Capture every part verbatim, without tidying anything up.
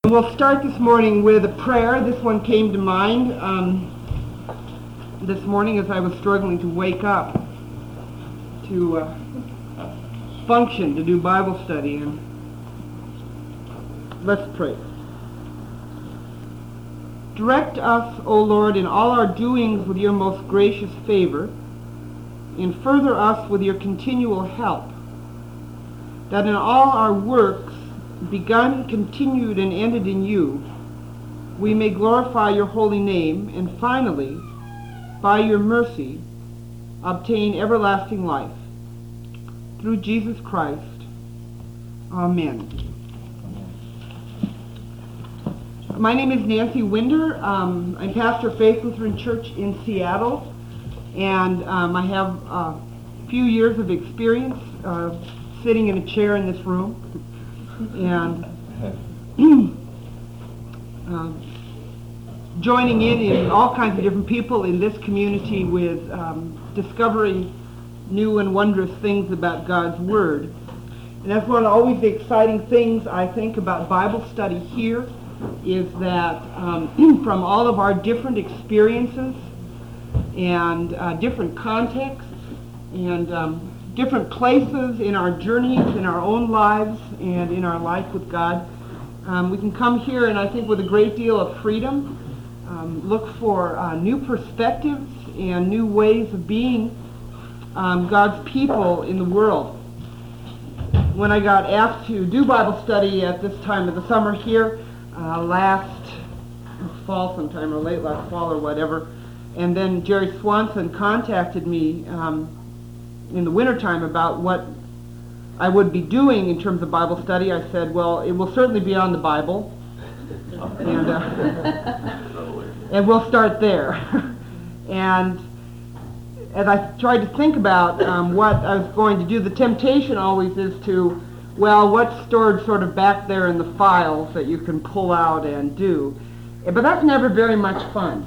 We'll start this morning with a prayer. This one came to mind um, this morning as I was struggling to wake up to uh, function, to do Bible study. And let's pray. Direct us, O Lord, in all our doings with your most gracious favor, and further us with your continual help, that in all our works, begun, continued, and ended in you, we may glorify your holy name, and finally, by your mercy, obtain everlasting life. Through Jesus Christ. Amen. My name is Nancy Winder. Um, I'm pastor of Faith Lutheran Church in Seattle, and um, I have a few years of experience uh, sitting in a chair in this room. And uh, joining in in all kinds of different people in this community with um, discovering new and wondrous things about God's Word. And that's one of always the exciting things I think about Bible study here, is that um, from all of our different experiences and uh, different contexts and um, different places in our journeys, in our own lives, and in our life with God. Um, we can come here, and I think with a great deal of freedom, um, look for uh, new perspectives and new ways of being um, God's people in the world. When I got asked to do Bible study at this time of the summer here, uh, last fall sometime, or late last fall or whatever, and then Jerry Swanson contacted me um, in the wintertime about what I would be doing in terms of Bible study. I said, well, it will certainly be on the Bible, and, uh, and we'll start there. And as I tried to think about um, what I was going to do, the temptation always is to, well, what's stored sort of back there in the files that you can pull out and do. But that's never very much fun.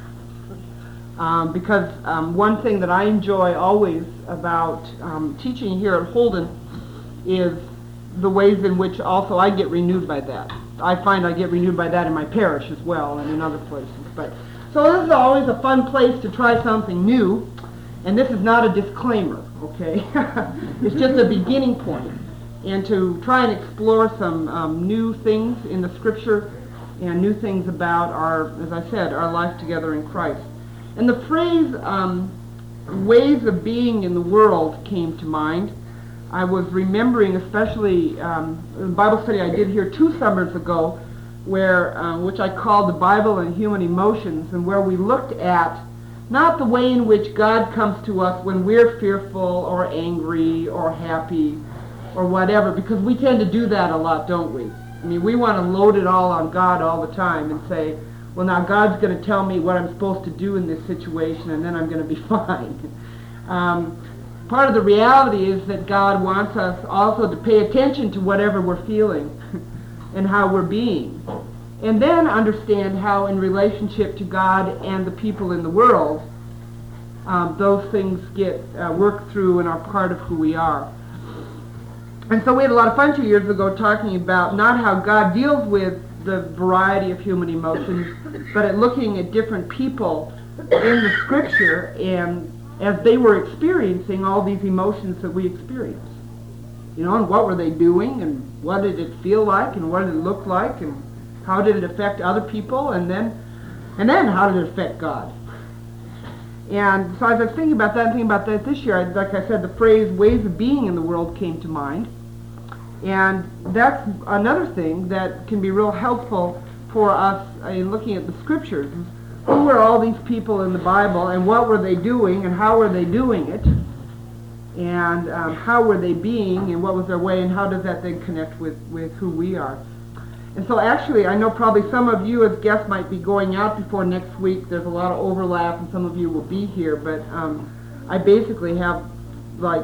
Um, because um, one thing that I enjoy always about um, teaching here at Holden is the ways in which also I get renewed by that. I find I get renewed by that in my parish as well and in other places. But so this is always a fun place to try something new, and this is not a disclaimer, okay? It's just a beginning point, and to try and explore some um, new things in the Scripture and new things about our, as I said, our life together in Christ. And the phrase, um, ways of being in the world, came to mind. I was remembering especially um, the Bible study I did here two summers ago, where uh, which I called The Bible and Human Emotions, and where we looked at not the way in which God comes to us when we're fearful or angry or happy or whatever, because we tend to do that a lot, don't we? I mean, we want to load it all on God all the time and say, well, now God's going to tell me what I'm supposed to do in this situation, and then I'm going to be fine. Um, part of the reality is that God wants us also to pay attention to whatever we're feeling and how we're being, and then understand how in relationship to God and the people in the world, um, those things get uh, worked through and are part of who we are. And so we had a lot of fun two years ago talking about not how God deals with the variety of human emotions, but at looking at different people in the Scripture and as they were experiencing all these emotions that we experience. You know, and what were they doing, and what did it feel like, and what did it look like, and how did it affect other people, and then and then how did it affect God? And so as I was thinking about that and thinking about that this year, I, like I said, the phrase ways of being in the world came to mind. And that's another thing that can be real helpful for us in looking at the Scriptures. Who were all these people in the Bible, and what were they doing, and how were they doing it? And um, how were they being, and what was their way, and how does that then connect with, with who we are? And so actually, I know probably some of you as guests might be going out before next week. There's a lot of overlap, and some of you will be here. But um, I basically have like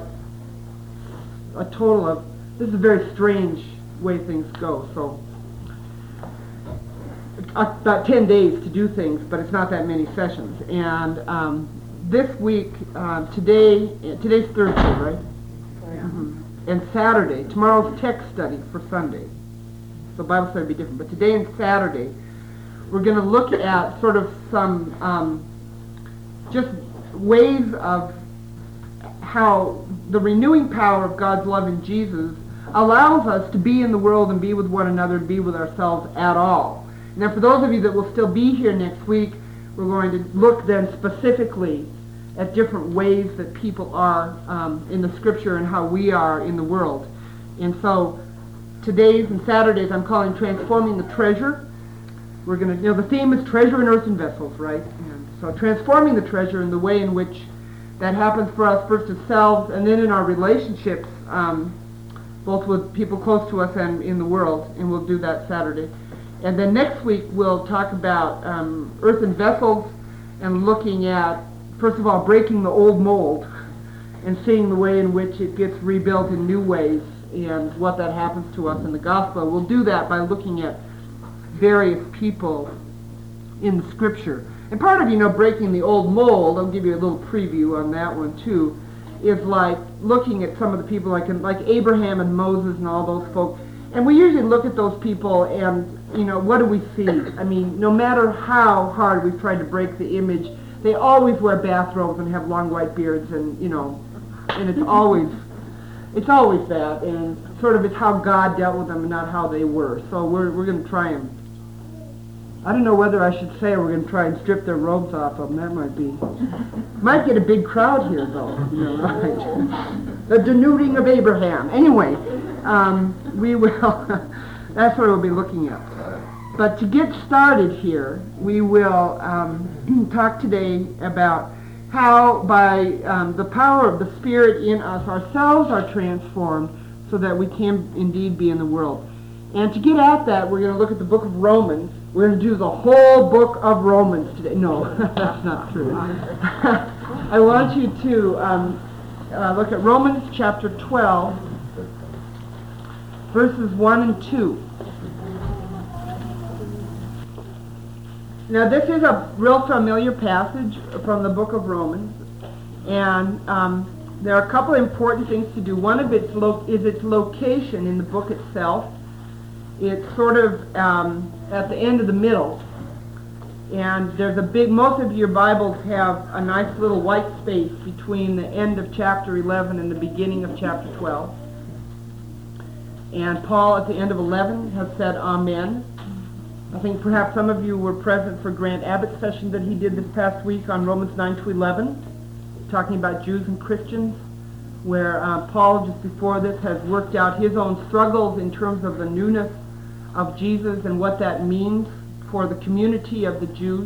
a total of, this is a very strange way things go. So about ten days to do things, but it's not that many sessions. And um, this week, uh, today, today's Thursday, right? Yeah. Mm-hmm. And Saturday, tomorrow's text study for Sunday. So so Bible study will be different. But today and Saturday, we're going to look at sort of some um, just ways of how the renewing power of God's love in Jesus allows us to be in the world and be with one another and be with ourselves at all. Now, for those of you that will still be here next week, we're going to look then specifically at different ways that people are um, in the Scripture and how we are in the world. And so today's and Saturdays I'm calling Transforming the Treasure. We're going to, you know, the theme is treasure in earthen vessels, right? And so transforming the treasure in the way in which that happens for us first ourselves and then in our relationships, um, both with people close to us and in the world, and we'll do that Saturday. And then next week we'll talk about um, earthen vessels and looking at, first of all, breaking the old mold and seeing the way in which it gets rebuilt in new ways and what that happens to us in the gospel. We'll do that by looking at various people in the Scripture. And part of, you know, breaking the old mold, I'll give you a little preview on that one too, is like looking at some of the people like like Abraham and Moses and all those folks. And we usually look at those people and, you know, what do we see? I mean, no matter how hard we've tried to break the image, they always wear bathrobes and have long white beards and, you know, and it's always, it's always that. And sort of it's how God dealt with them and not how they were. So we're, we're going to try and, I don't know whether I should say we're going to try and strip their robes off of them. That might be, might get a big crowd here though, you know, right? The denuding of Abraham. Anyway, um, we will, that's what we'll be looking at. But to get started here, we will um, talk today about how by um, the power of the Spirit in us, ourselves are transformed so that we can indeed be in the world. And to get at that, we're going to look at the book of Romans. We're going to do the whole book of Romans today. No, that's not true. I want you to um, uh, look at Romans chapter twelve, verses one and two. Now, this is a real familiar passage from the book of Romans, and um, there are a couple of important things to do. One of it lo- is its location in the book itself. It's sort of um, at the end of the middle, and there's a big, most of your Bibles have a nice little white space between the end of chapter eleven and the beginning of chapter twelve. And Paul at the end of eleven has said Amen. I think perhaps some of you were present for Grant Abbott's session that he did this past week on Romans nine to eleven, talking about Jews and Christians, where uh, Paul, just before this, has worked out his own struggles in terms of the newness of Jesus and what that means for the community of the Jews.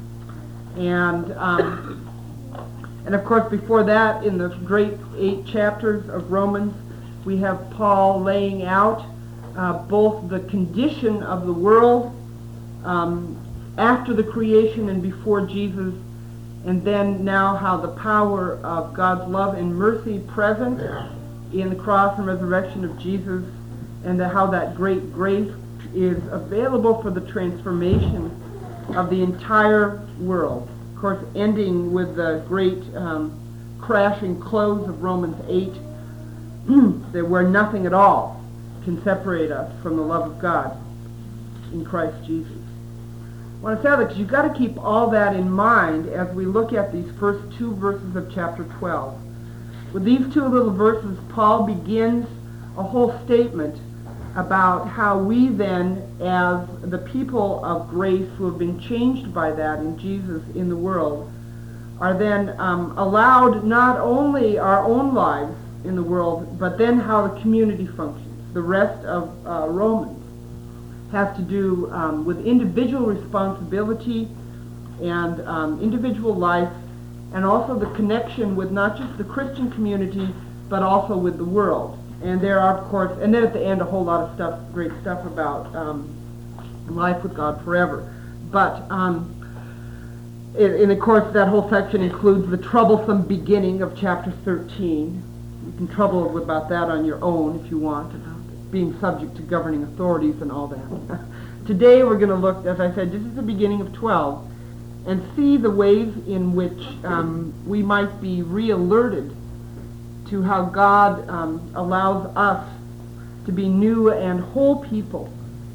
And, um, and of course, before that, in the great eight chapters of Romans, we have Paul laying out uh, both the condition of the world Um, after the creation and before Jesus, and then now how the power of God's love and mercy present in the cross and resurrection of Jesus, and the, how that great grace is available for the transformation of the entire world. Of course, ending with the great um, crashing close of Romans eight, that where nothing at all can separate us from the love of God in Christ Jesus. I want to say that because you've got to keep all that in mind as we look at these first two verses of chapter twelve. With these two little verses, Paul begins a whole statement about how we then, as the people of grace who have been changed by that in Jesus in the world, are then um, allowed not only our own lives in the world, but then how the community functions. The rest of uh, Romans has to do um, with individual responsibility and um, individual life, and also the connection with not just the Christian community, but also with the world. And there are, of course, and then at the end, a whole lot of stuff, great stuff about um, life with God forever. But, um, it, and of course, that whole section includes the troublesome beginning of chapter thirteen. You can trouble about that on your own if you want, being subject to governing authorities and all that. Today we're going to look, as I said, this is the beginning of twelve, and see the ways in which um, we might be re-alerted to how God um, allows us to be new and whole people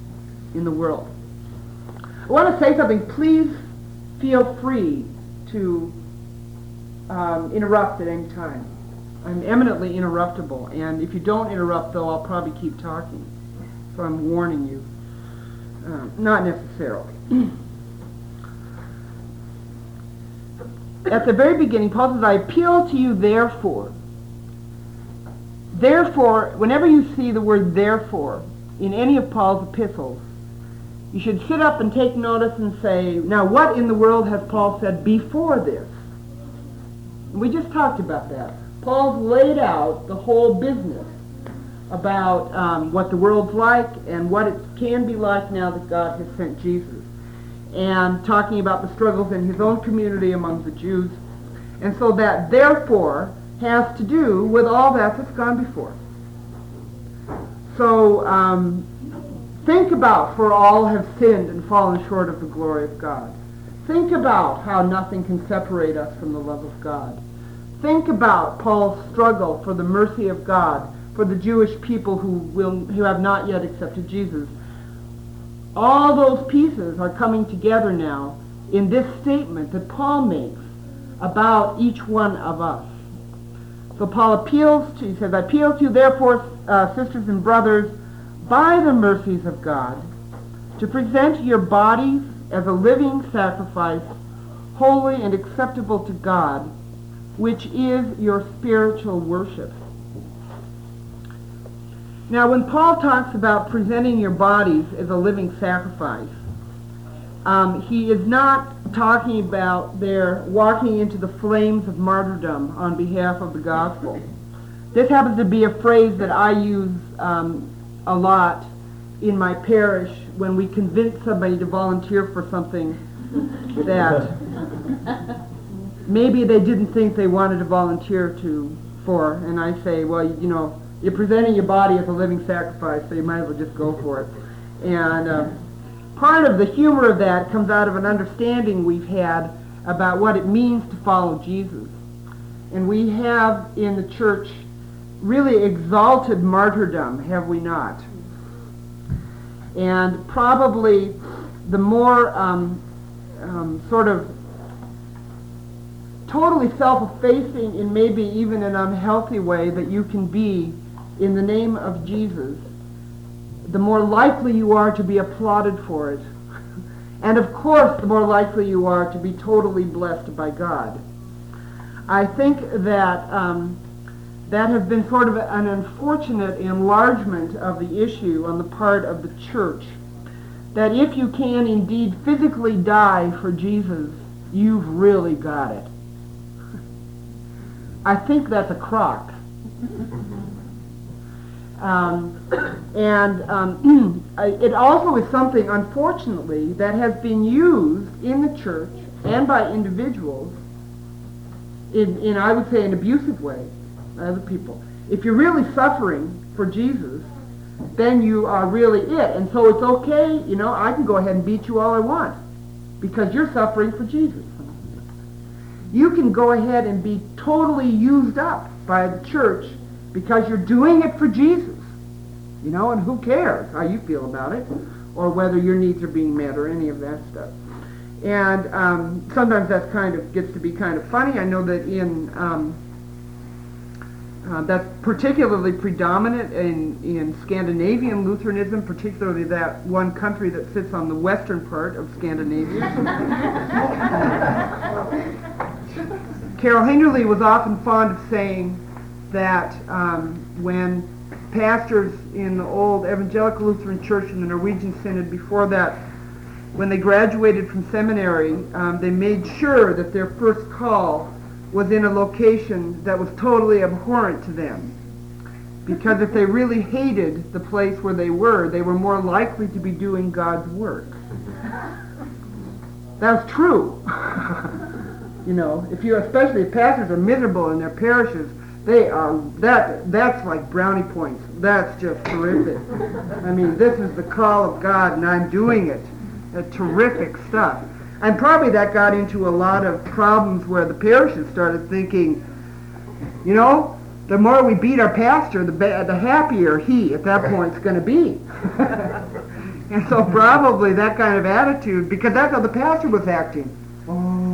in the world. I want to say something. Please feel free to um, interrupt at any time. I'm eminently interruptible, and if you don't interrupt, though, I'll probably keep talking. So I'm warning you. Uh, not necessarily. At the very beginning, Paul says, I appeal to you, therefore. Therefore, whenever you see the word therefore in any of Paul's epistles, you should sit up and take notice and say, now what in the world has Paul said before this? And we just talked about that. Paul's laid out the whole business about um, what the world's like and what it can be like now that God has sent Jesus, and talking about the struggles in his own community among the Jews. And so that therefore has to do with all that that's gone before. So um, think about, for all have sinned and fallen short of the glory of God. Think about how nothing can separate us from the love of God. Think about Paul's struggle for the mercy of God for the Jewish people who will who have not yet accepted Jesus. All those pieces are coming together now in this statement that Paul makes about each one of us. So Paul appeals to, he says, I appeal to you, therefore, uh, sisters and brothers, by the mercies of God, to present your bodies as a living sacrifice, holy and acceptable to God, which is your spiritual worship. Now, when Paul talks about presenting your bodies as a living sacrifice, um, he is not talking about their walking into the flames of martyrdom on behalf of the gospel. This happens to be a phrase that I use um, a lot in my parish when we convince somebody to volunteer for something that maybe they didn't think they wanted to volunteer to for, and I say, well, you know, you're presenting your body as a living sacrifice, so you might as well just go for it. And uh, part of the humor of that comes out of an understanding we've had about what it means to follow Jesus. And we have in the church really exalted martyrdom, have we not? And probably the more um, um, sort of totally self-effacing in maybe even an unhealthy way that you can be in the name of Jesus, the more likely you are to be applauded for it. And of course, the more likely you are to be totally blessed by God. I think that um, that has been sort of an unfortunate enlargement of the issue on the part of the church, that if you can indeed physically die for Jesus, you've really got it. I think that's a crock. Um, and um, it also is something, unfortunately, that has been used in the church and by individuals in, in I would say, an abusive way by other people. If you're really suffering for Jesus, then you are really it. And so it's okay, you know, I can go ahead and beat you all I want because you're suffering for Jesus. You can go ahead and be totally used up by the church because you're doing it for Jesus, you know, and who cares how you feel about it or whether your needs are being met or any of that stuff. And um, sometimes that kind of gets to be kind of funny. I know that in um, uh, that's particularly predominant in, in Scandinavian Lutheranism, particularly that one country that sits on the western part of Scandinavia. Carol Hinderly was often fond of saying that um, when pastors in the old Evangelical Lutheran Church in the Norwegian Synod before that, when they graduated from seminary, um, they made sure that their first call was in a location that was totally abhorrent to them. Because if they really hated the place where they were, they were more likely to be doing God's work. That's true. You know, if you, especially if pastors are miserable in their parishes, they are, that, that's like brownie points. That's just terrific. I mean, this is the call of God and I'm doing it. Uh, terrific stuff. And probably that got into a lot of problems where the parishes started thinking, you know, the more we beat our pastor, the, ba- the happier he at that point is going to be. And so probably that kind of attitude, because that's how the pastor was acting, oh,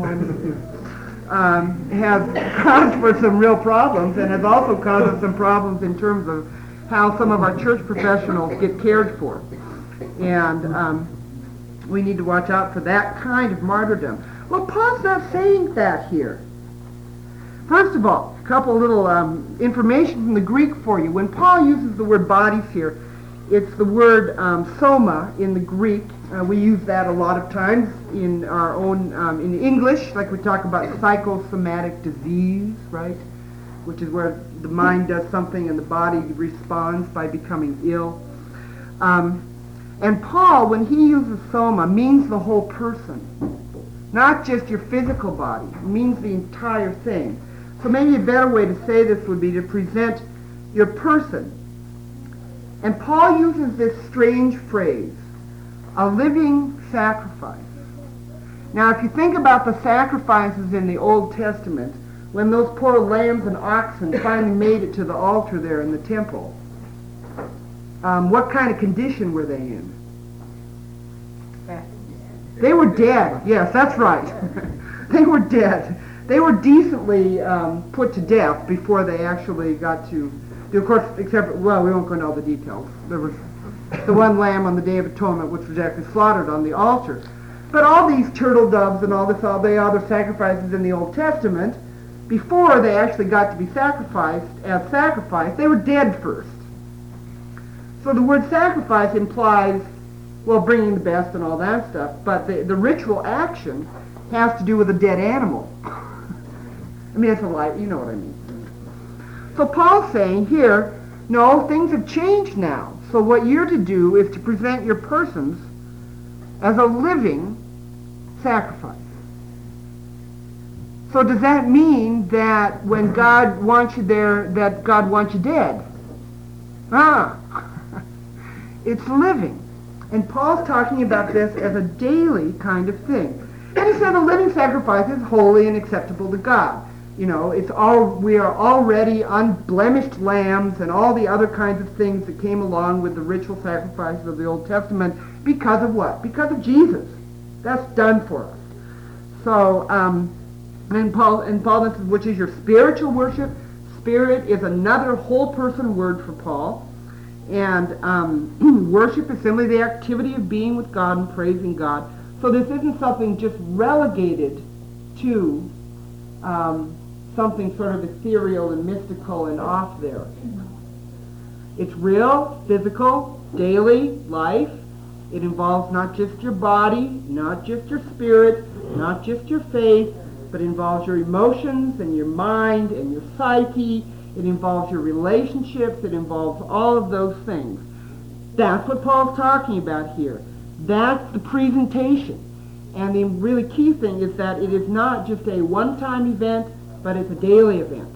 um, has caused for some real problems, and has also caused us some problems in terms of how some of our church professionals get cared for. And um, we need to watch out for that kind of martyrdom. Well, Paul's not saying that here. First of all, a couple little um, information from the Greek for you. When Paul uses the word bodies here, it's the word um, soma in the Greek. Uh, we use that a lot of times in our own, um, in English, like we talk about psychosomatic disease, right? Which is where the mind does something and the body responds by becoming ill. Um, and Paul, when he uses soma, means the whole person. Not just your physical body. It means the entire thing. So maybe a better way to say this would be to present your person. And Paul uses this strange phrase, a living sacrifice. Now, if you think about the sacrifices in the Old Testament, when those poor lambs and oxen finally made it to the altar there in the temple, um, what kind of condition were they in? They were dead. Yes, that's right. They were dead. They were decently um, put to death before they actually got to, of course, except, well, we won't go into all the details. There was the one lamb on the Day of Atonement which was actually slaughtered on the altar. But all these turtle doves and all this, all the other sacrifices in the Old Testament, before they actually got to be sacrificed as sacrifice, they were dead first. So the word sacrifice implies, well, bringing the best and all that stuff, but the, the ritual action has to do with a dead animal. I mean, it's a life, you know what I mean. So Paul's saying here, no, things have changed now. So what you're to do is to present your persons as a living sacrifice. So does that mean that when God wants you there, that God wants you dead? Ah, it's living. And Paul's talking about this as a daily kind of thing. And he said a living sacrifice is holy and acceptable to God. You know, it's all, we are already unblemished lambs and all the other kinds of things that came along with the ritual sacrifices of the Old Testament because of what? Because of Jesus. That's done for us. So, um, and Paul, and Paul says, which is your spiritual worship. Spirit is another whole person word for Paul. And um, worship is simply the activity of being with God and praising God. So this isn't something just relegated to um, something sort of ethereal and mystical and off there. It's real, physical, daily life. It involves not just your body, not just your spirit, not just your faith, but it involves your emotions and your mind and your psyche. It involves your relationships. It involves all of those things. That's what Paul's talking about here. That's the presentation. And the really key thing is that it is not just a one-time event, but it's a daily event.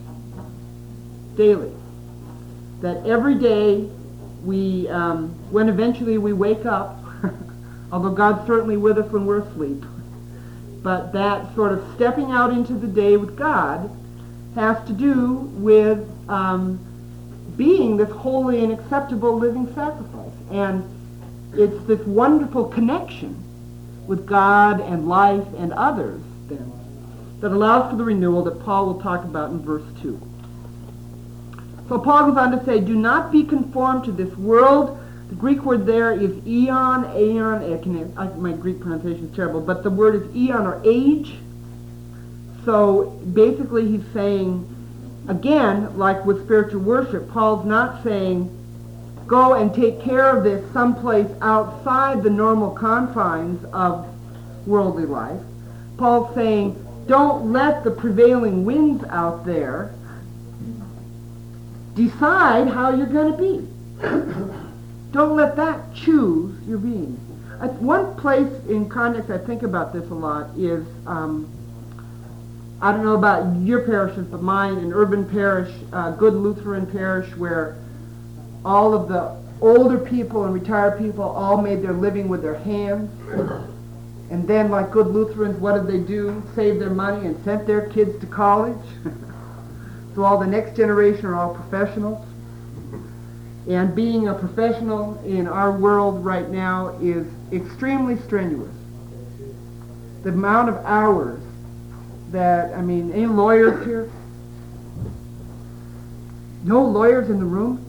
Daily. That every day we, um, when eventually we wake up, although God's certainly with us when we're asleep, but that sort of stepping out into the day with God has to do with um, being this holy and acceptable living sacrifice. And it's this wonderful connection with God and life and others, then, that allows for the renewal that Paul will talk about in verse two. So Paul goes on to say, do not be conformed to this world. The Greek word there is eon, aeon, I can, I, my Greek pronunciation is terrible, but the word is eon or age. So basically he's saying, again, like with spiritual worship, Paul's not saying, go and take care of this someplace outside the normal confines of worldly life. Paul's saying, don't let the prevailing winds out there decide how you're going to be. Don't let that choose your being. Uh, one place in context I think about this a lot is, um, I don't know about your parishes, but mine, an urban parish, uh, good Lutheran parish, where all of the older people and retired people all made their living with their hands. And then, like good Lutherans, what did they do? Save their money and sent their kids to college. So all the next generation are all professionals. And being a professional in our world right now is extremely strenuous. The amount of hours that, I mean, any lawyers here? No lawyers in the room?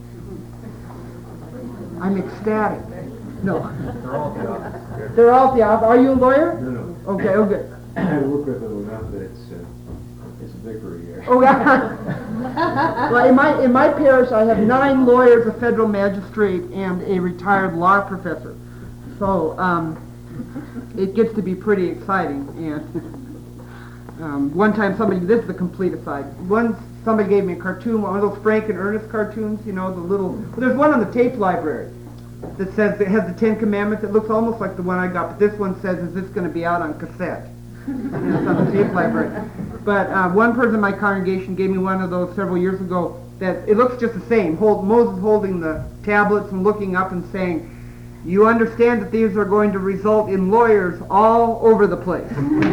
I'm ecstatic. No. They're all at the office. They're all at the office. Are you a lawyer? No, no. Okay, oh good. I work with them enough that it's, uh, it's a victory here. Oh, yeah. Well, in my, in my parish, I have nine lawyers, a federal magistrate, and a retired law professor. So, um, it gets to be pretty exciting. And um, one time somebody, this is a complete aside, one, somebody gave me a cartoon, one of those Frank and Ernest cartoons, you know, the little, well, there's one on the tape library that says, it has the Ten Commandments. It looks almost like the one I got, but this one says, is this going to be out on cassette? And it's on the tape library. But uh, one person in my congregation gave me one of those several years ago that it looks just the same. Hold, Moses holding the tablets and looking up and saying, you understand that these are going to result in lawyers all over the place.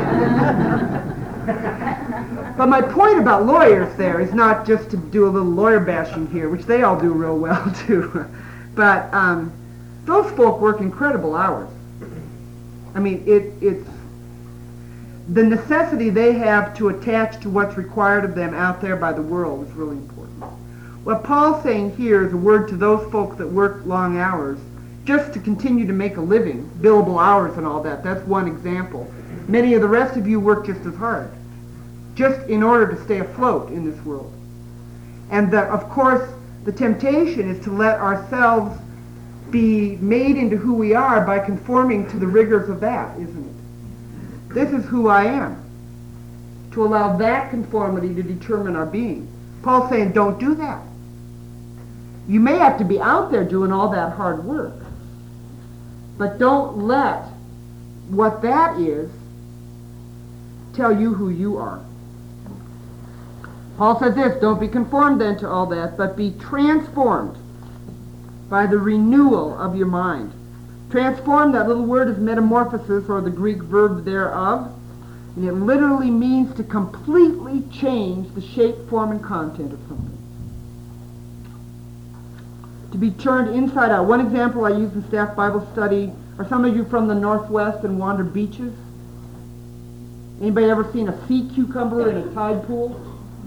But my point about lawyers there is not just to do a little lawyer bashing here, which they all do real well too. But um, those folk work incredible hours. I mean, it, it's the necessity they have to attach to what's required of them out there by the world is really important. What Paul's saying here is a word to those folks that work long hours just to continue to make a living, billable hours and all that. That's one example. Many of the rest of you work just as hard, just in order to stay afloat in this world. And the, of course, the temptation is to let ourselves be made into who we are by conforming to the rigors of that, isn't it? This is who I am. To allow that conformity to determine our being. Paul's saying, don't do that. You may have to be out there doing all that hard work, but don't let what that is tell you who you are. Paul says this, don't be conformed then to all that, but be transformed by the renewal of your mind. Transform, that little word is metamorphosis, or the Greek verb thereof, and it literally means to completely change the shape, form, and content of something. To be turned inside out. One example I use in staff Bible study, are some of you from the Northwest and wander beaches? Anybody ever seen a sea cucumber in a tide pool?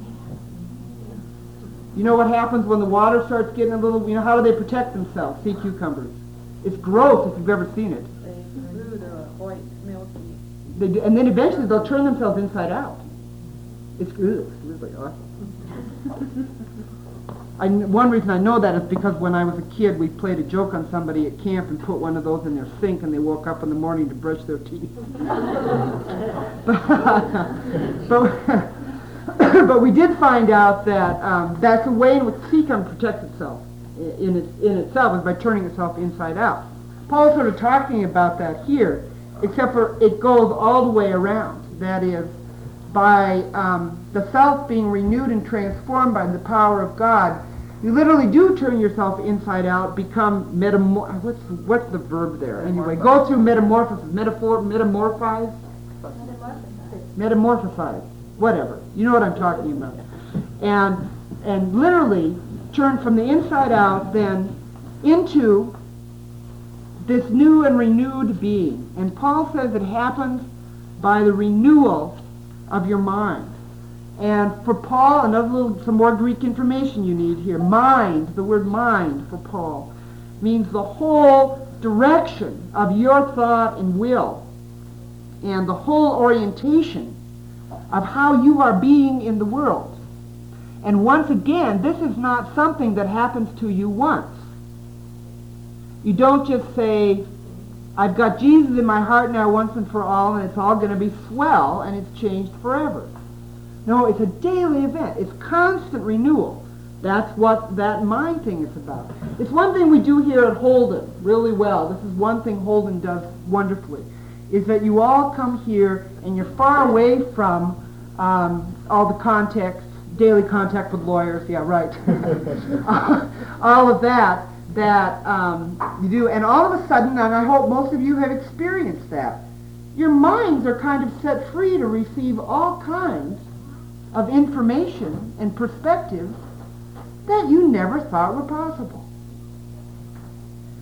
You know what happens when the water starts getting a little, you know, how do they protect themselves, sea cucumbers? It's gross if you've ever seen it. They glue the white milky. They do, and then eventually they'll turn themselves inside out. It's, ugh, it's really awesome. I, one reason I know that is because when I was a kid, we played a joke on somebody at camp and put one of those in their sink, and they woke up in the morning to brush their teeth. but, but But we did find out that um, that's a way in which sea cucumber protects itself in, its, in itself is by turning itself inside out. Paul's sort of talking about that here, except for it goes all the way around. That is, by um, the self being renewed and transformed by the power of God, you literally do turn yourself inside out, become metamor... What's, what's the verb there? Anyway, go through metamorphosis. Metaphor, metamorphize? Metamorphosize. Whatever. You know what I'm talking about. And and literally turn from the inside out then into this new and renewed being. And Paul says it happens by the renewal of your mind. And for Paul, another little, some more Greek information you need here. Mind, the word mind for Paul, means the whole direction of your thought and will, and the whole orientation of how you are being in the world. And once again, this is not something that happens to you once. You don't just say, I've got Jesus in my heart now once and for all, and it's all going to be swell, and it's changed forever. No, it's a daily event. It's constant renewal. That's what that mind thing is about. It's one thing we do here at Holden really well. This is one thing Holden does wonderfully, is that you all come here and you're far away from um, all the context, daily contact with lawyers, yeah, right. all of that that um, you do. And all of a sudden, and I hope most of you have experienced that, your minds are kind of set free to receive all kinds of information and perspectives that you never thought were possible.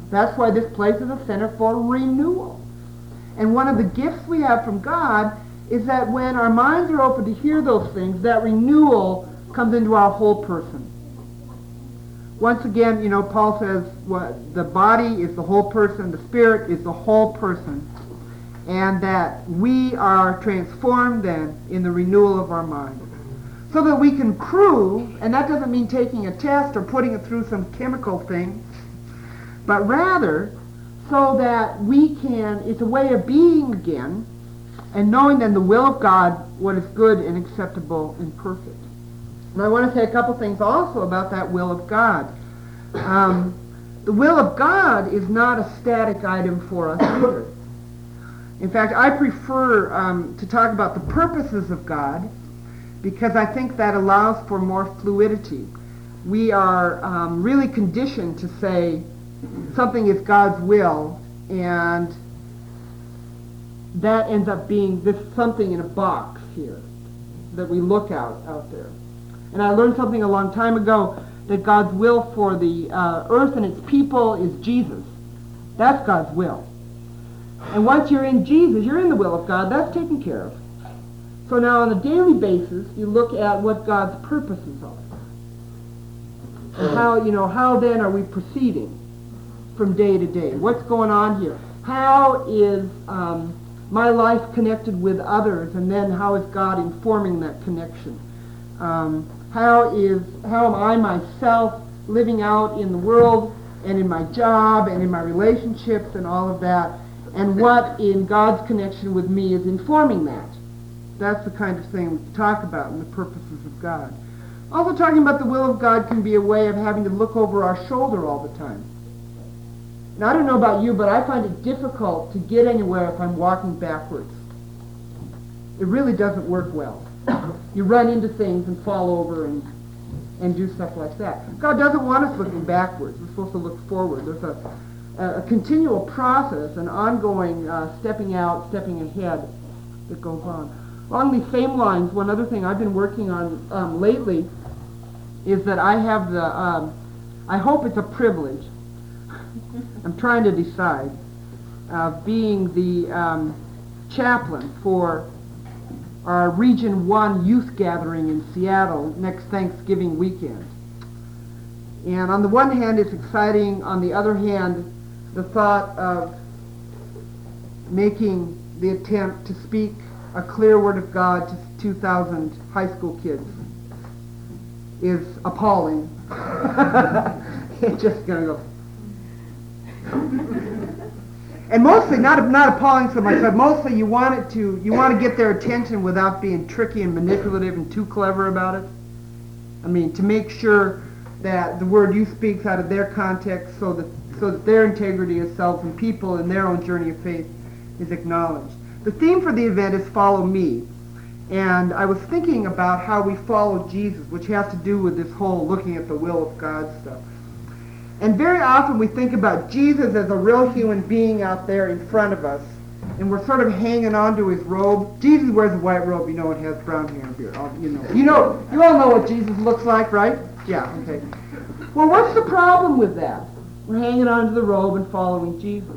That's why this place is a center for renewal. And one of the gifts we have from God is that when our minds are open to hear those things, that renewal comes into our whole person. Once again, you know, Paul says what the body is the whole person, the spirit is the whole person, and that we are transformed then in the renewal of our mind. So that we can prove, and that doesn't mean taking a test or putting it through some chemical thing, but rather so that we can, it's a way of being again, and knowing then the will of God, what is good and acceptable and perfect. And I want to say a couple things also about that will of God. Um, the will of God is not a static item for us either. In fact, I prefer um, to talk about the purposes of God, because I think that allows for more fluidity. We are um, really conditioned to say something is God's will, and that ends up being this something in a box here that we look out out there. And I learned something a long time ago, that God's will for the uh, earth and its people is Jesus. That's God's will. And once you're in Jesus, you're in the will of God. That's taken care of. So now on a daily basis, you look at what God's purposes are. And how, you know, how then are we proceeding from day to day? What's going on here? How is um, my life connected with others, and then how is God informing that connection? Um, how is how am I myself living out in the world and in my job and in my relationships and all of that? And what in God's connection with me is informing that? That's the kind of thing we talk about in the purposes of God. Also, talking about the will of God can be a way of having to look over our shoulder all the time. Now, I don't know about you, but I find it difficult to get anywhere if I'm walking backwards. It really doesn't work well. You run into things and fall over and, and do stuff like that. God doesn't want us looking backwards. We're supposed to look forward. There's a, a, a continual process, an ongoing uh, stepping out, stepping ahead that goes on. Along these same lines, one other thing I've been working on um, lately is that I have the, um, I hope it's a privilege, I'm trying to decide, uh, being the um, chaplain for our Region one youth gathering in Seattle next Thanksgiving weekend. And on the one hand, it's exciting. On the other hand, the thought of making the attempt to speak a clear word of God to two thousand high school kids is appalling. It's just going to go. And mostly, not not appalling so much, but mostly you want it to, you want to get their attention without being tricky and manipulative and too clever about it. I mean, to make sure that the word you speak's out of their context, so that so that their integrity as self and people in their own journey of faith is acknowledged. The theme for the event is Follow Me. And I was thinking about how we follow Jesus, which has to do with this whole looking at the will of God stuff. And very often we think about Jesus as a real human being out there in front of us, and we're sort of hanging on to his robe. Jesus wears a white robe, you know, it has brown hair and beard. All, you know, you know, you all know what Jesus looks like, right? Yeah, okay. Well, what's the problem with that? We're hanging on to the robe and following Jesus.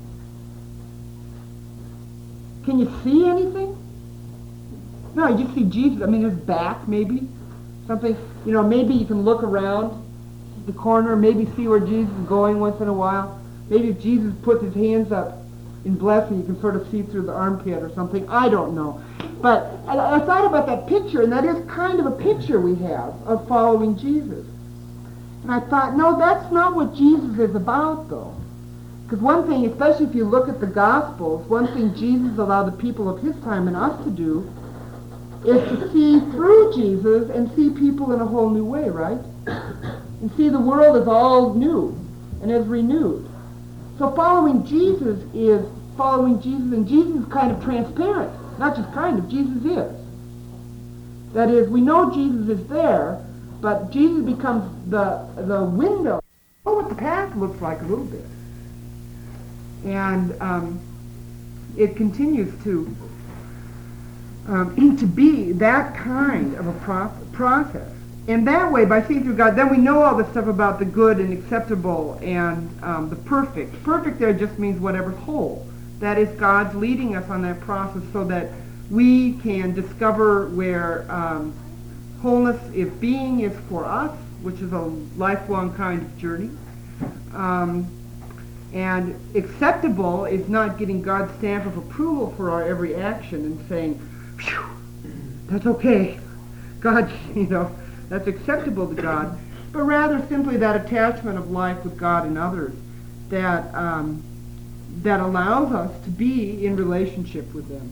Can you see anything? No, you just see Jesus. I mean, his back, maybe. Something, you know, maybe you can look around the corner, maybe see where Jesus is going once in a while. Maybe if Jesus puts his hands up in blessing, you can sort of see through the armpit or something. I don't know. But I, I thought about that picture, and that is kind of a picture we have of following Jesus. And I thought, no, that's not what Jesus is about, though. Because one thing, especially if you look at the Gospels, one thing Jesus allowed the people of his time and us to do is to see through Jesus and see people in a whole new way, right? And see the world as all new and as renewed. So following Jesus is following Jesus, and Jesus is kind of transparent. Not just kind of, Jesus is. That is, we know Jesus is there, but Jesus becomes the, the window. Oh, what the path looks like a little bit. And um, it continues to um, to be that kind of a pro- process. in that way, by seeing through God, then we know all this stuff about the good and acceptable and um, the perfect. Perfect there just means whatever's whole. That is, God's leading us on that process so that we can discover where um, wholeness of being is for us, which is a lifelong kind of journey. Um, and acceptable is not getting God's stamp of approval for our every action and saying, phew, that's okay. God, you know, that's acceptable to God. But rather simply that attachment of life with God and others that um, that allows us to be in relationship with them.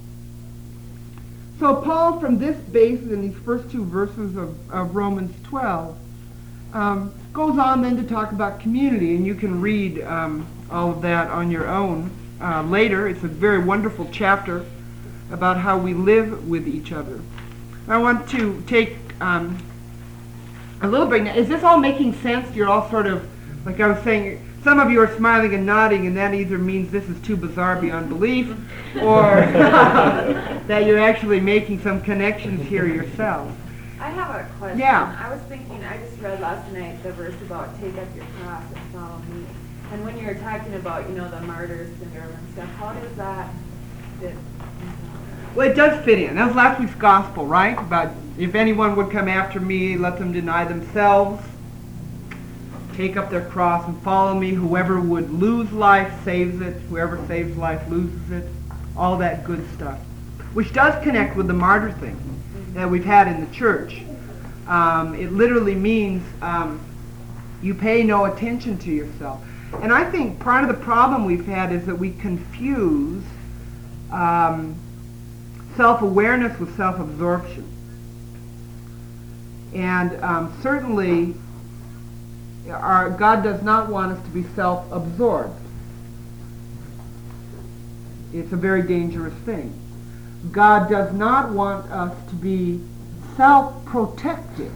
So Paul, from this basis in these first two verses of, of Romans twelve, um, goes on then to talk about community, and you can read um, all of that on your own uh, later. It's a very wonderful chapter about how we live with each other. I want to take um, a little bit. Is this all making sense? You're all sort of, like I was saying, some of you are smiling and nodding, and that either means this is too bizarre beyond belief, or that you're actually making some connections here yourselves. I have a question. Yeah. I was thinking, I just read last night the verse about take up your cross and follow me. And when you were talking about, you know, the martyr syndrome and stuff, how does that fit? Well, it does fit in. That was last week's gospel, right? About if anyone would come after me, let them deny themselves, take up their cross and follow me. Whoever would lose life saves it. Whoever saves life loses it. All that good stuff. Which does connect with the martyr thing that we've had in the church. Um, it literally means um, you pay no attention to yourself. And I think part of the problem we've had is that we confuse um, self-awareness with self-absorption. And um, certainly our, God does not want us to be self-absorbed. It's a very dangerous thing. God does not want us to be self-protective.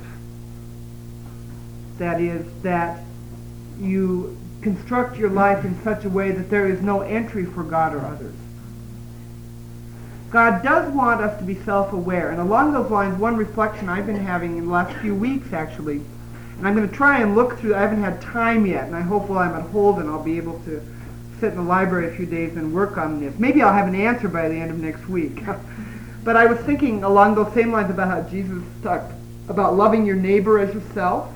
That is, that you construct your life in such a way that there is no entry for God or others. God does want us to be self-aware. And along those lines, one reflection I've been having in the last few weeks, actually, and I'm going to try and look through, I haven't had time yet, and I hope while I'm at Holden I'll be able to sit in the library a few days and work on this. Maybe I'll have an answer by the end of next week. But I was thinking along those same lines about how Jesus talked about loving your neighbor as yourself.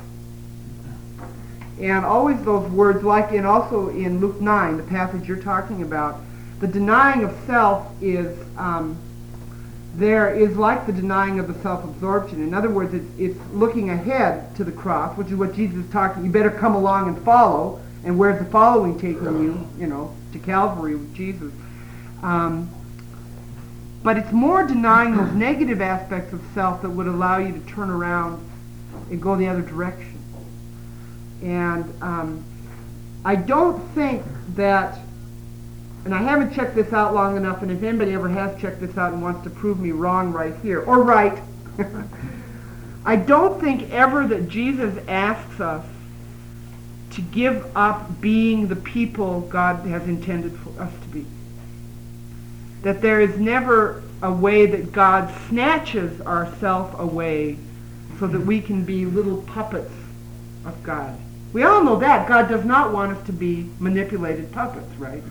And always those words, like in also in Luke nine, the passage you're talking about, the denying of self is um, there is like the denying of the self-absorption. In other words, it's, it's looking ahead to the cross, which is what Jesus is talking. You better come along and follow. And where's the following taking you? You know, to Calvary with Jesus. Um, but it's more denying those negative aspects of self that would allow you to turn around and go the other direction. And um, I don't think that, and I haven't checked this out long enough, and if anybody ever has checked this out and wants to prove me wrong right here, or right, I don't think ever that Jesus asks us to give up being the people God has intended for us to be. That there is never a way that God snatches ourself away so that we can be little puppets of God. We all know that. God does not want us to be manipulated puppets, right?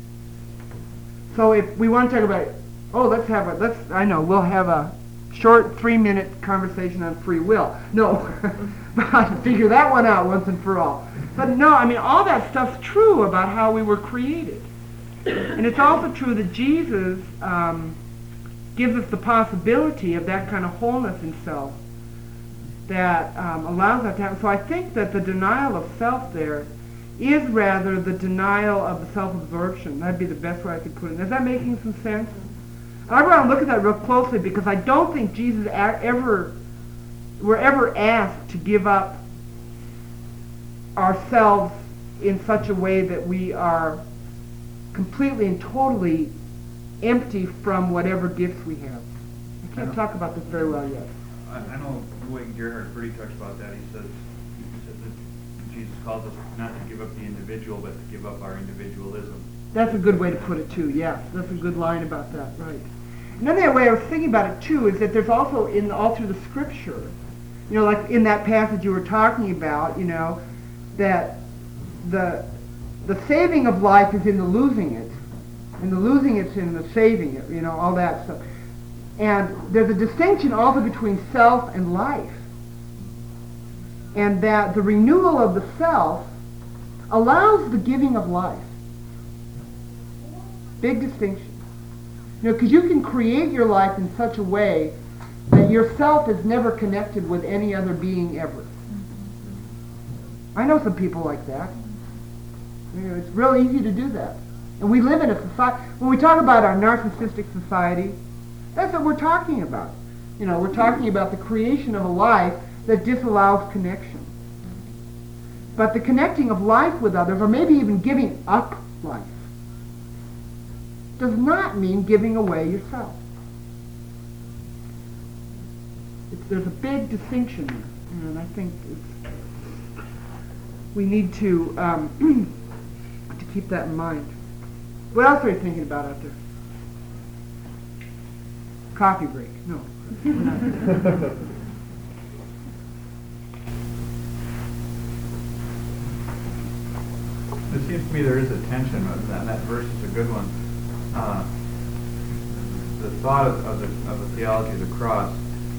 So if we want to talk about, oh, let's have a, let's, I know, we'll have a short three-minute conversation on free will. No, but figure that one out once and for all. But no, I mean, all that stuff's true about how we were created. And it's also true that Jesus um, gives us the possibility of that kind of wholeness in self that um, allows that to happen. So I think that the denial of self there is rather the denial of the self-absorption. That'd be the best way I could put it. Is that making some sense? I want to look at that real closely because I don't think Jesus ever, we're ever asked to give up ourselves in such a way that we are completely and totally empty from whatever gifts we have. I can't talk about this very well yet. I, I know the way Gerhard Fritty talks about that. He says, he says that Jesus calls us not to give up the individual, but to give up our individualism. That's a good way to put it too, yeah. That's a good line about that, right. Another way I was thinking about it too is that there's also in all through the scripture You know, like in that passage you were talking about, you know, that the the saving of life is in the losing it, and the losing it's in the saving it, you know, all that stuff. And there's a distinction also between self and life. And that the renewal of the self allows the giving of life. Big distinction. You know, because you can create your life in such a way that yourself is never connected with any other being ever. I know some people like that. You know, it's real easy to do that. And we live in a society, when we talk about our narcissistic society, that's what we're talking about. You know, we're talking about the creation of a life that disallows connection. But the connecting of life with others, or maybe even giving up life, does not mean giving away yourself. It's, there's a big distinction there, and I think it's, we need to um, to keep that in mind. What else are you thinking about out there? Coffee break? No. we're not. It seems to me there is a tension, and that verse is a good one. Uh, the thought of, of, the, of the theology of the cross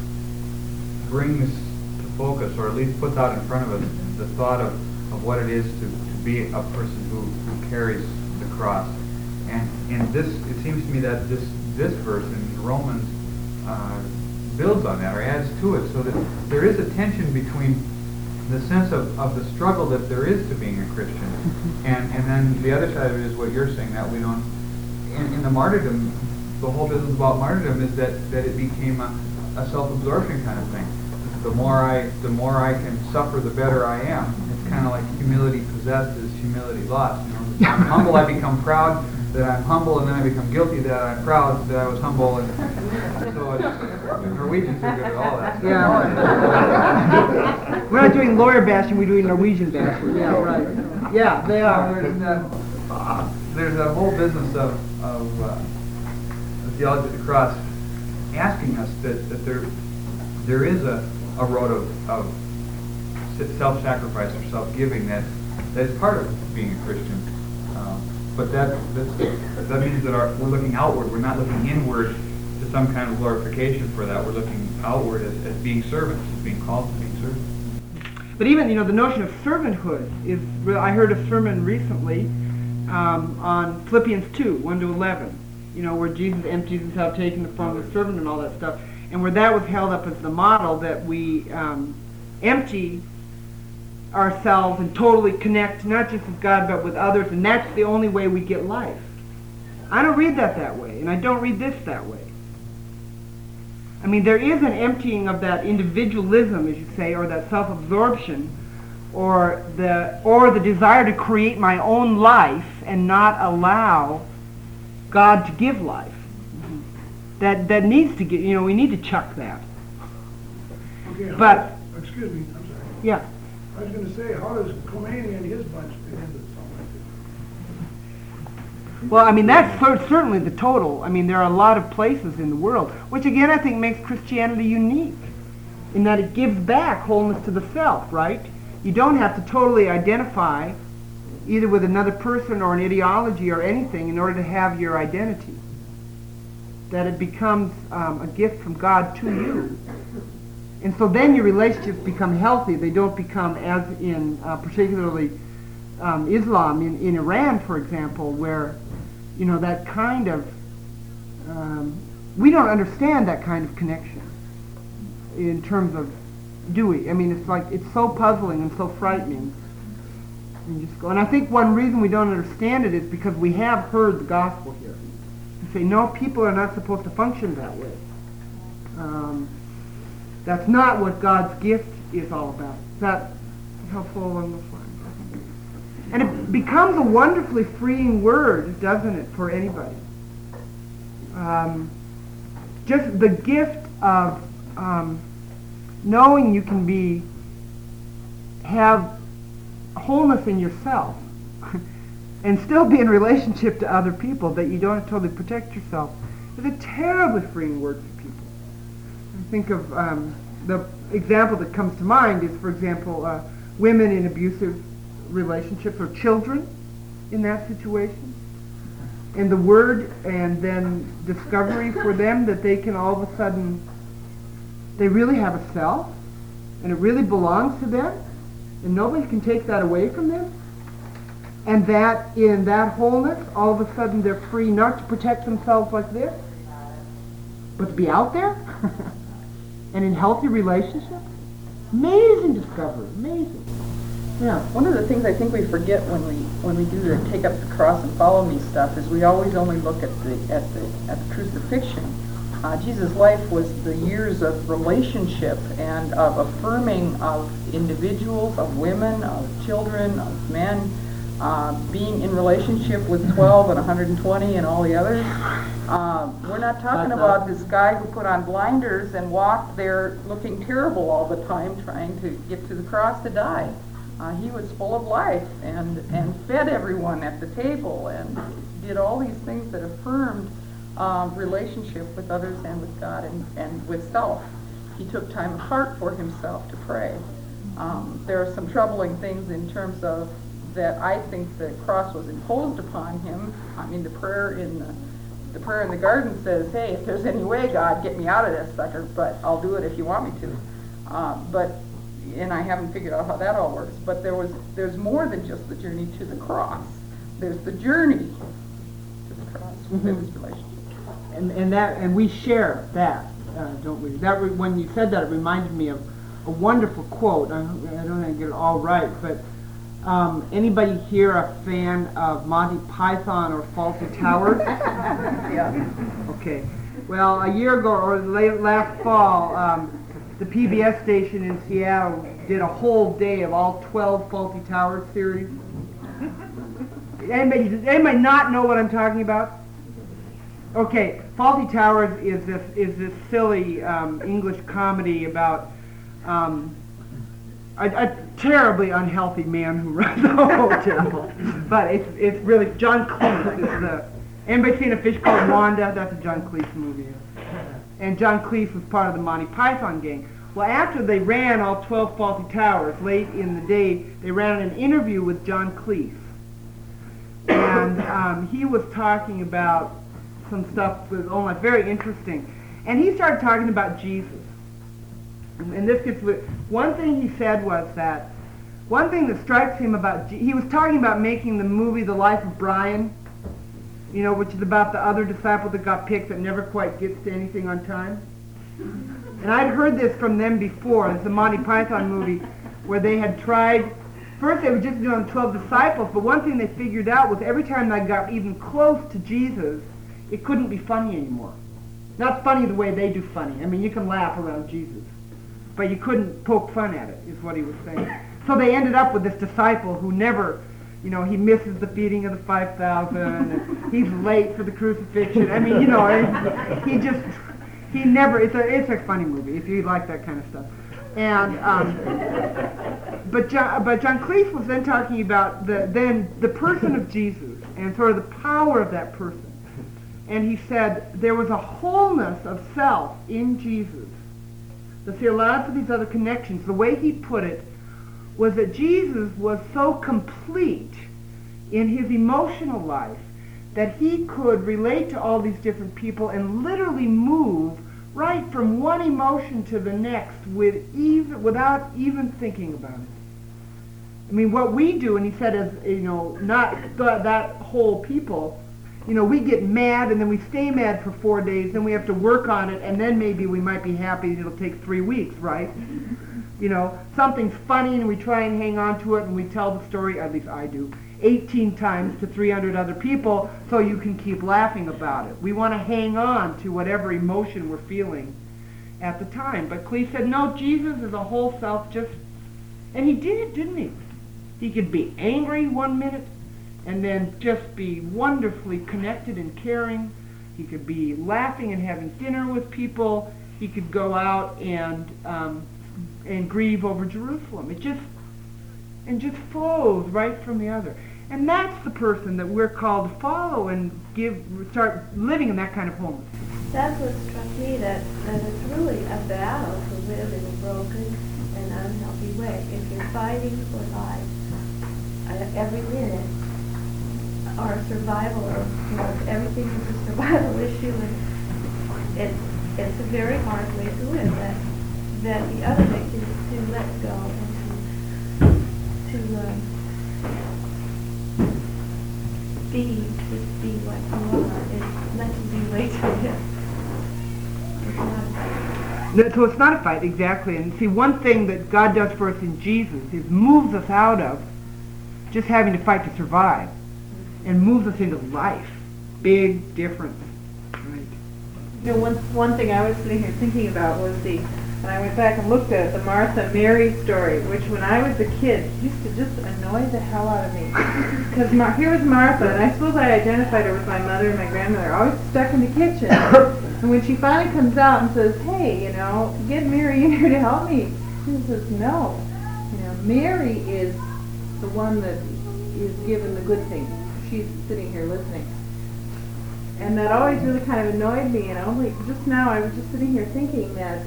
brings to focus, or at least puts out in front of us, the thought of, of what it is to, to be a person who, who carries the cross. And in this, it seems to me that this, this verse in Romans uh, builds on that, or adds to it, so that there is a tension between the sense of, of the struggle that there is to being a Christian, and, and then the other side of it is what you're saying, that we don't, in, in the martyrdom, the whole business about martyrdom is that, that it became a, a self-absorption kind of thing. The more I the more I can suffer, the better I am. It's kind of like humility possessed is humility lost. You know, if I'm humble, I become proud. That I'm humble, and then I become guilty that I'm proud that I was humble. And so it's, Norwegians are good at all that. Yeah. We're not doing lawyer bashing, we're doing Norwegian bashing. Yeah, right. Yeah, they are. There's that, uh, there's that whole business of, of uh, the theology of the cross asking us that, that there there is a, a road of, of self-sacrifice or self-giving that, that is part of being a Christian. Um, but that that's, that means that our, we're looking outward. We're not looking inward to some kind of glorification for that. We're looking outward as, as being servants, as being called to being servants. But even, you know, the notion of servanthood is, I heard a sermon recently um, on Philippians two, one to eleven, you know, where Jesus empties himself, taking the form of a servant and all that stuff, and where that was held up as the model that we um, empty ourselves and totally connect, not just with God, but with others, and that's the only way we get life. I don't read that that way, and I don't read this that way. I mean, there is an emptying of that individualism, as you say, or that self-absorption, or the or the desire to create my own life and not allow God to give life. Mm-hmm. That that needs to get, you know, we need to chuck that. Okay, how But does- excuse me, I'm sorry. yeah. I was going to say, how does Khomeini and his bunch fit into something like Well, I mean, that's cer- certainly the total. I mean, there are a lot of places in the world, which again I think makes Christianity unique, in that it gives back wholeness to the self, right? You don't have to totally identify either with another person or an ideology or anything in order to have your identity. That it becomes um, a gift from God to you. And so then your relationships become healthy. They don't become, as in uh, particularly um, Islam in, in Iran, for example, where, you know, that kind of, um, we don't understand that kind of connection in terms of, do we? I mean, it's like, it's so puzzling and so frightening. And, you just go, and I think one reason we don't understand it is because we have heard the gospel here. You say, no, people are not supposed to function that way. Um, That's not what God's gift is all about. Is that helpful along those lines? And it becomes a wonderfully freeing word, doesn't it, for anybody? Um, just the gift of um, knowing you can be, have wholeness in yourself and still be in relationship to other people, that you don't have to totally protect yourself, is a terribly freeing word for people. Think of um, the example that comes to mind is, for example, uh, women in abusive relationships or children in that situation. And the word and then discovery for them that they can all of a sudden, they really have a self and it really belongs to them and nobody can take that away from them. And that in that wholeness, all of a sudden they're free not to protect themselves like this, but to be out there and in healthy relationships. Amazing discovery, amazing. Yeah, one of the things I think we forget when we when we do the take up the cross and follow me stuff is we always only look at the at the at the crucifixion. Uh, Jesus' life was the years of relationship and of affirming of individuals, of women, of children, of men, uh, being in relationship with twelve and one hundred twenty and all the others. Uh, we're not talking about this guy who put on blinders and walked there looking terrible all the time trying to get to the cross to die. Uh, he was full of life and, and fed everyone at the table and did all these things that affirmed um, relationship with others and with God and, and with self. He took time apart for himself to pray. Um, there are some troubling things in terms of that I think the cross was imposed upon him. I mean, the prayer in the, the prayer in the garden says, hey, if there's any way, God, get me out of this sucker, but I'll do it if you want me to. Uh, but and I haven't figured out how that all works, but there was there's more than just the journey to the cross. There's the journey to the cross with Mhm. his relationship. And and that and we share that, uh, don't we? That re- when you said that, it reminded me of a wonderful quote. I, I don't think I get it all right, but um, anybody here a fan of Monty Python or Fawlty Towers? Yeah. Okay. Well, a year ago or late last fall, um, the P B S station in Seattle did a whole day of all twelve Fawlty Towers series. Anybody, does anybody not know what I'm talking about? Okay, Fawlty Towers is this is this silly um, English comedy about um, a, a terribly unhealthy man who runs a hotel. But it's it's really John Cleese is the. Anybody seen A Fish Called Wanda? That's a John Cleese movie. And John Cleese was part of the Monty Python gang. Well, after they ran all twelve Fawlty Towers, late in the day, they ran an interview with John Cleese. And um, he was talking about some stuff that was oh my, very interesting. And he started talking about Jesus. And, and this gets with, one thing he said was that, one thing that strikes him about, Je- he was talking about making the movie The Life of Brian, you know, which is about the other disciple that got picked that never quite gets to anything on time. And I'd heard this from them before. It's a Monty Python movie where they had tried, first they were just doing twelve disciples, but one thing they figured out was every time they got even close to Jesus, it couldn't be funny anymore. Not funny the way they do funny. I mean, you can laugh around Jesus, but you couldn't poke fun at it, is what he was saying. So they ended up with this disciple who never, you know, he misses the feeding of the five thousand, and he's late for the crucifixion. I mean, you know, he just, he never, it's a, it's a funny movie, if you like that kind of stuff. And, um, but John, but John Cleese was then talking about the, then the person of Jesus, and sort of the power of that person. And he said there was a wholeness of self in Jesus that he allowed for these other connections. The way he put it was that Jesus was so complete in his emotional life that he could relate to all these different people and literally move right from one emotion to the next with even, without even thinking about it. I mean, what we do, and he said, as you know, not th- that whole people, you know, we get mad and then we stay mad for four days, then we have to work on it, and then maybe we might be happy it'll take three weeks, right? You know, something's funny and we try and hang on to it and we tell the story, at least I do, eighteen times to three hundred other people so you can keep laughing about it. We want to hang on to whatever emotion we're feeling at the time. But Cleese said, no, Jesus is a whole self just, and he did, didn't he? He could be angry one minute and then just be wonderfully connected and caring. He could be laughing and having dinner with people. He could go out and um, and grieve over Jerusalem. It just and just flows right from the other. And that's the person that we're called to follow and give start living in that kind of wholeness. That's what struck me, that, that it's really a battle to live in a broken and unhealthy way. If you're fighting for life uh, every minute, or survival, or, you know, if everything is a survival issue, and it's, it's a very hard way to live. That, that the other way is to let go and to, to uh, be, just be what you are, and let you be way to live. It's not a fight. No, so it's not a fight, exactly. And see, one thing that God does for us in Jesus is moves us out of just having to fight to survive and moves us into life. Big difference. Right. You know, one, one thing I was sitting here thinking about was the, and I went back and looked at the Martha Mary story, which when I was a kid used to just annoy the hell out of me. Because Mar- here was Martha, and I suppose I identified her with my mother and my grandmother, always stuck in the kitchen. And when she finally comes out and says, hey, you know, get Mary in here to help me, she says, no. You know, Mary is the one that is given the good things. She's sitting here listening. And that always really kind of annoyed me, you know. Like just now I was just sitting here thinking that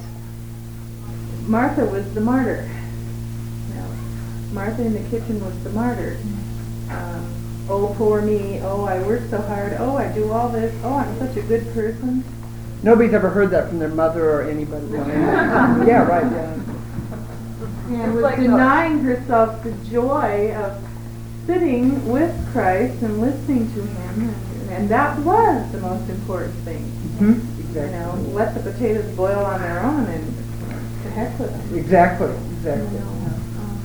Martha was the martyr. You know, Martha in the kitchen was the martyr. Um, oh, poor me. Oh, I work so hard. Oh, I do all this. Oh, I'm such a good person. Nobody's ever heard that from their mother or anybody. Yeah, right, yeah. And was denying herself the joy of sitting with Christ and listening to him. And, and that was the most important thing. Mm-hmm. Exactly. You know, let the potatoes boil on their own and to heck with them. Exactly, exactly. You know, um,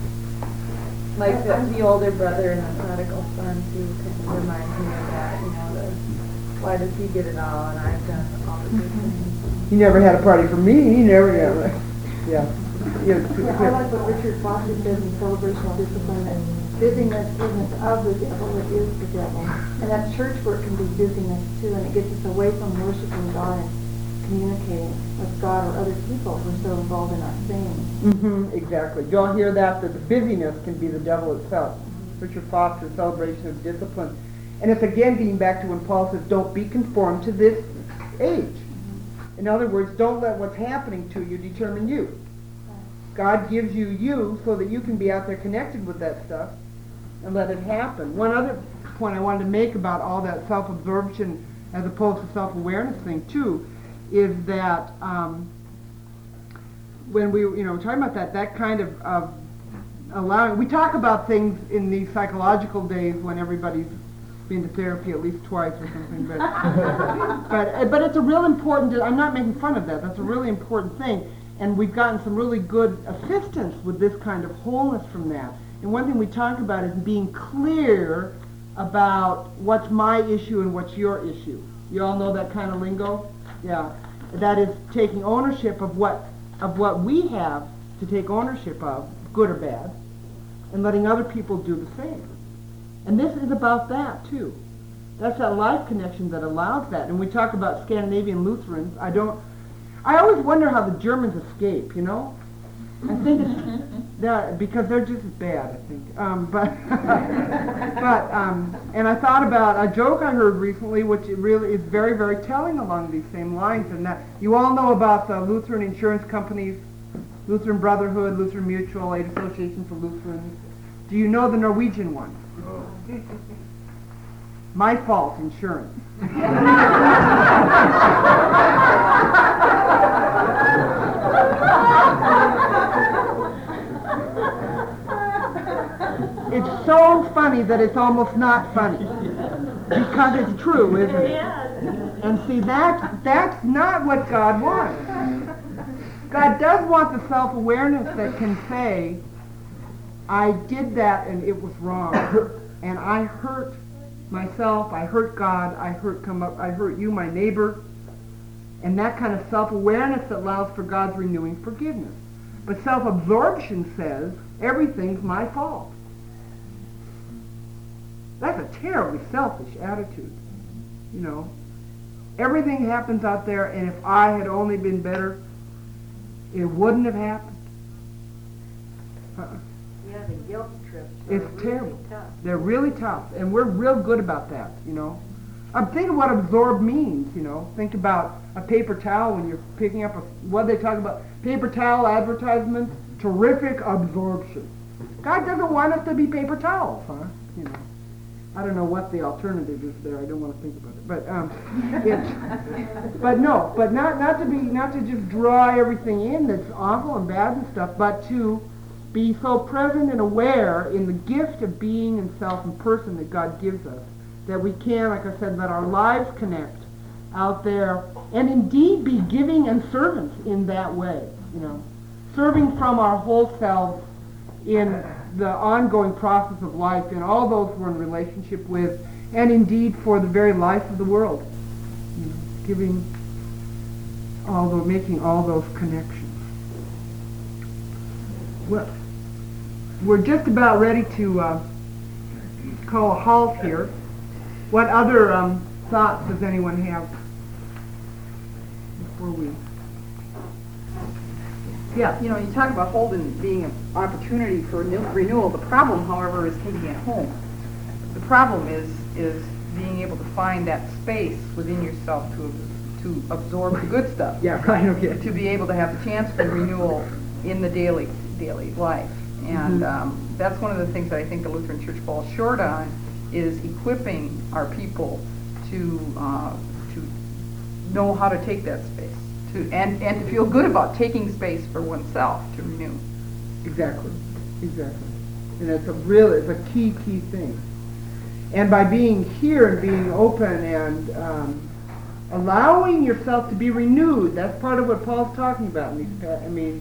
Like the, the older brother and the prodigal son too kind of reminds me of that, you know, the, why does he get it all and I've done all the good things. He never had a party for me. He never, yeah, right. Yeah. Yeah, Yeah, I like what Richard Foster says in Celebration of Discipline, that busyness isn't of the devil, it is the devil. And that church work can be busyness too, and it gets us away from worshiping God and communicating with God or other people. We're so involved in our singing. Mm-hmm, exactly. You all hear that, that the busyness can be the devil itself. Richard Foster, Celebration of Discipline. And it's again getting back to when Paul says, don't be conformed to this age. In other words, don't let what's happening to you determine you. God gives you you so that you can be out there connected with that stuff and let it happen. One other point I wanted to make about all that self-absorption as opposed to self-awareness thing too is that um, when we, you know, talking about that, that kind of, of allowing, we talk about things in these psychological days when everybody's been to therapy at least twice or something, but but but it's a real important, I'm not making fun of that, that's a really important thing. And we've gotten some really good assistance with this kind of wholeness from that. And one thing we talk about is being clear about what's my issue and what's your issue. You all know that kind of lingo? Yeah. That is taking ownership of what of what we have to take ownership of, good or bad, and letting other people do the same. And this is about that too. That's that life connection that allows that. And we talk about Scandinavian Lutherans. I don't I always wonder how the Germans escape, you know? I think it's that because they're just as bad, I think. Um, but, but um, and I thought about a joke I heard recently, which really is very, very telling along these same lines. And that you all know about the Lutheran insurance companies, Lutheran Brotherhood, Lutheran Mutual Aid Association for Lutherans. Do you know the Norwegian one? Oh. My Fault Insurance. It's so funny that it's almost not funny because it's true, isn't it? And see, that that's not what God wants. God does want the self-awareness that can say, I did that and it was wrong, and I hurt myself, I hurt God, I hurt come up, I hurt you, my neighbor, and that kind of self-awareness that allows for God's renewing forgiveness. But self-absorption says everything's my fault. That's a terribly selfish attitude, you know. Everything happens out there, and if I had only been better, it wouldn't have happened. Uh-uh. Yeah, the guilt trips It's are really terrible. tough. They're really tough, and we're real good about that, you know. I'm thinking what absorb means, you know. Think about a paper towel when you're picking up a, what they talk about, paper towel advertisements, terrific absorption. God doesn't want us to be paper towels, huh? You know. I don't know what the alternative is there. I don't want to think about it. But um, it's, but no, but not not to be not to just draw everything in that's awful and bad and stuff, but to be so present and aware in the gift of being and self and person that God gives us, that we can, like I said, let our lives connect out there, and indeed be giving and servants in that way. You know, serving from our whole selves in the ongoing process of life, and all those we're in relationship with, and indeed for the very life of the world. You know, giving all those, making all those connections. Well, we're just about ready to uh, call a halt here. What other um, thoughts does anyone have before we? Yeah. You know, you talk about Holden being an opportunity for renew- renewal. The problem, however, is taking it home. The problem is is being able to find that space within yourself to to absorb the good stuff. Yeah, right. Okay. To be able to have the chance for renewal in the daily daily life, and Mm-hmm. um, that's one of the things that I think the Lutheran Church falls short on, is equipping our people to uh, to know how to take that space. To, and, and to feel good about taking space for oneself to renew. Exactly, exactly. And it's a really, it's a key, key thing. And by being here and being open and um, allowing yourself to be renewed, that's part of what Paul's talking about in these, pa- I mean,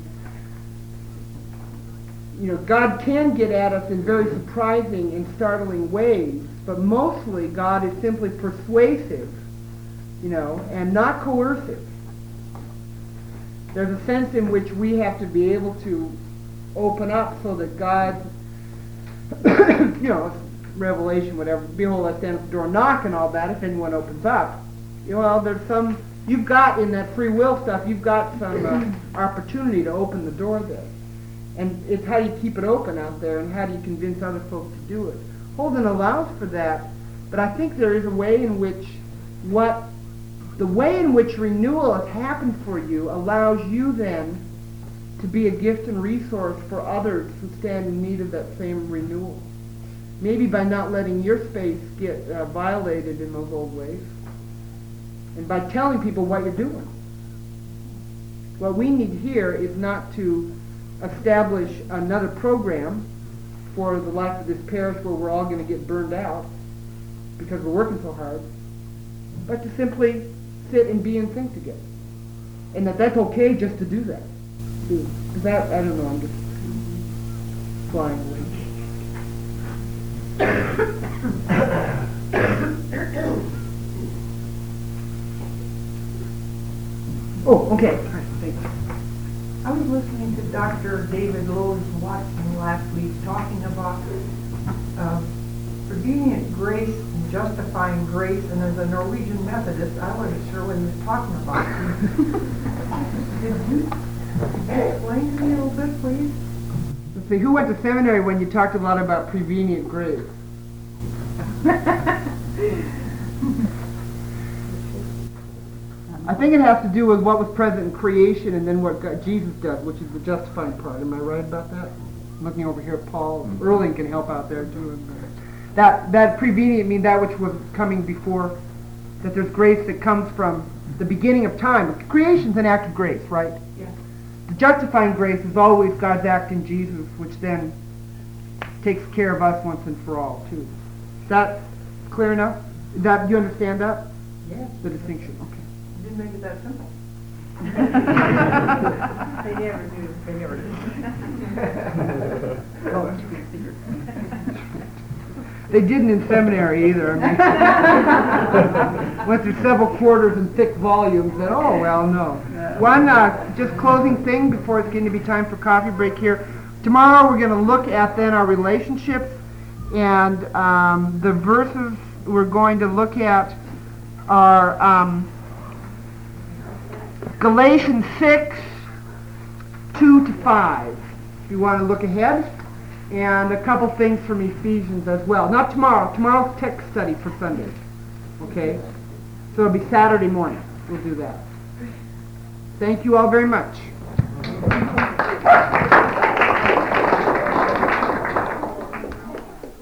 you know, God can get at us in very surprising and startling ways, but mostly God is simply persuasive, you know, and not coercive. There's a sense in which we have to be able to open up so that God, you know, Revelation, whatever, behold, I stand at the door and knock and all that, if anyone opens up. You know, well, there's some, you've got in that free will stuff, you've got some uh, opportunity to open the door there. And it's how you keep it open out there, and how do you convince other folks to do it. Holden allows for that, but I think there is a way in which what The way in which renewal has happened for you allows you then to be a gift and resource for others who stand in need of that same renewal. Maybe by not letting your space get uh, violated in those old ways, and by telling people what you're doing. What we need here is not to establish another program for the life of this parish where we're all going to get burned out because we're working so hard, but to simply sit and be and think together. And that that's okay just to do that. Is that, I don't know, I'm just flying away. Oh, okay. All right, thanks. I was listening to Doctor David Lowe's Watson last week talking about uh, prevenient grace and justifying grace, and as a Norwegian Methodist, I wasn't sure what he was talking about. Did you explain to me a little bit, please? Let's see, who went to seminary when you talked a lot about prevenient grace? I think it has to do with what was present in creation and then what God, Jesus does, which is the justifying part. Am I right about that? I'm looking over here at Paul. Mm-hmm. Erling can help out there too. That that prevenient means that which was coming before, that there's grace that comes from the beginning of time. Creation's an act of grace, right? Yeah. The justifying grace is always God's act in Jesus, which then takes care of us once and for all, too. Is that clear enough? Is that, you understand that? Yes. The distinction, okay. You didn't make it that simple. They never do. They never do. Oh, They didn't in seminary either. I mean, went through several quarters and thick volumes. And oh well, no. One uh, just closing thing before it's getting to be time for coffee break here. Tomorrow we're going to look at then our relationships, and um, the verses we're going to look at are um, Galatians six, two to five. If you want to look ahead. And a couple things from Ephesians as well. Not tomorrow. Tomorrow's text study for Sunday. Okay? So it'll be Saturday morning. We'll do that. Thank you all very much.